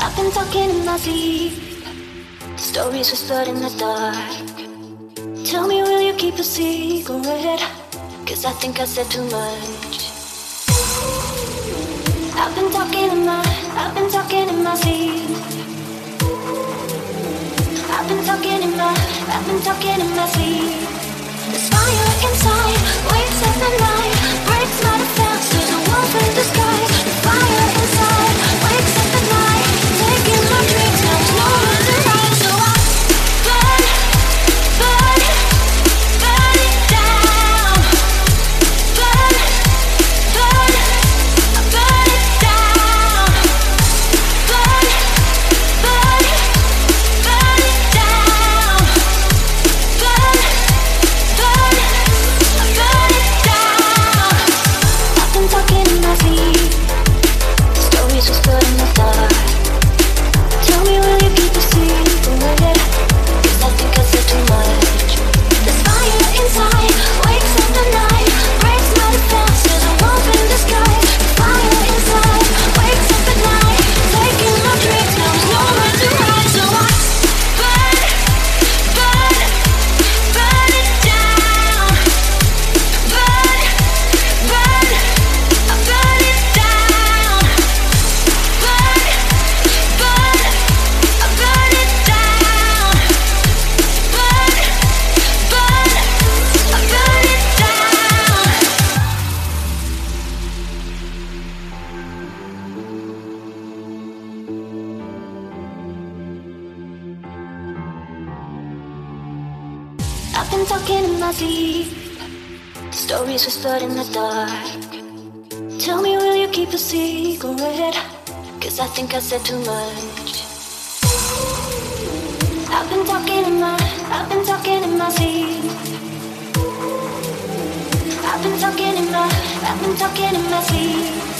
I've been talking in my sleep, stories whispered in the dark. Tell me, will you keep a secret? 'Cause I think I said too much. I've been talking in my sleep. I've been talking in my sleep. This fire inside wakes up at night, breaks my defense. There's a wolf in the sky. The fire inside wakes up at night, taking my dreams. Now there's no one to hide, so I burn, burn, burn it down. Burn, burn, burn it down. Burn, burn, burn it down. Burn, burn, burn it down. I've been talking in my sleep, stories whispered in the dark. Tell me, will you keep a secret? 'Cause I think I said too much. This fire inside wakes up the night, breaks my defense. There's a wolf in the sky. The fire inside wakes up at night, taking my dreams. Now there's nowhere to hide, so I burn, burn, burn it down. Burn, burn, burn it down. Burn, burn, burn it down. Burn, burn, burn it down. I've been talking in my sleep, stories whispered in the dark. Tell me, will you keep a secret? 'Cause I think I said too much. I've been talking in my sleep. I've been talking in my sleep.